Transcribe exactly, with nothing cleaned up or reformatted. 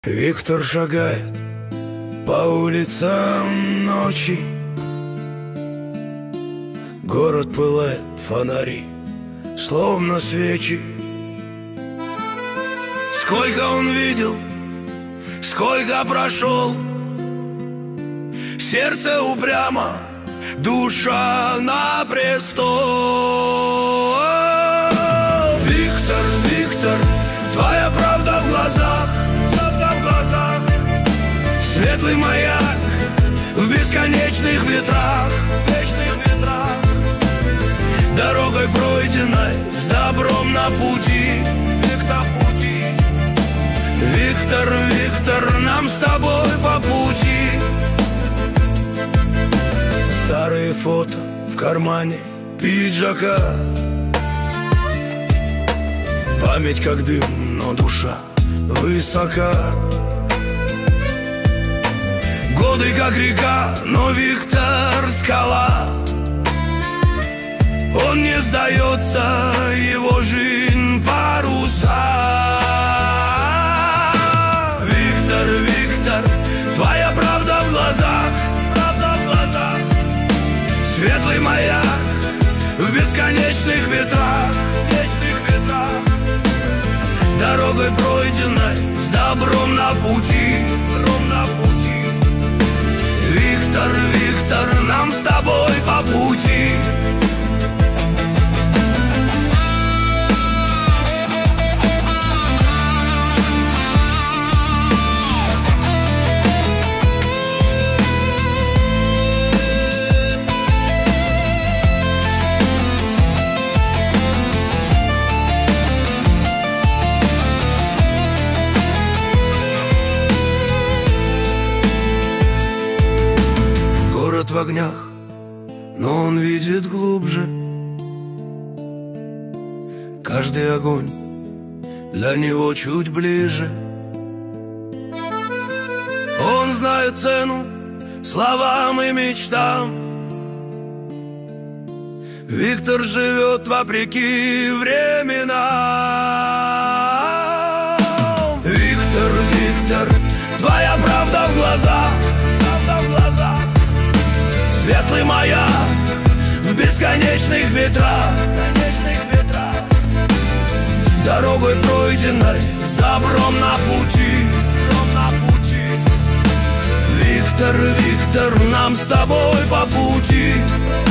Виктор шагает по улицам ночи. Город пылает, фонари, словно свечи. Сколько он видел, сколько прошел, сердце упрямо, душа на престол. Виктор, Виктор, твоя правда в глазах, правда в глазах. Светлый маяк в бесконечных ветрах, вечных ветрах. Дорогой пройденной с добром на пути, Виктор, пути. Виктор, Виктор, нам с тобой по пути. Старые фото в кармане пиджака, память как дым, но душа высока. Годы как река, но Виктор скала. Он не сдается, его жизнь паруса. Виктор, Виктор, твоя правда в глазах, правда в глазах. Светлый маяк в бесконечных ветрах, вечных ветрах. Дорогой пройденной с добром на пути, добром на пути. Виктор, Виктор, нам с тобой по пути. В огнях, но он видит глубже. Каждый огонь для него чуть ближе. Он знает цену словам и мечтам. Виктор живет вопреки временам. Виктор, Виктор, твоя правда в глазах, правда в глазах. Светлый маяк в бесконечных ветрах, конечных ветрах. Дорогой пройденной с добром на пути, добром на пути. Виктор, Виктор, нам с тобой по пути.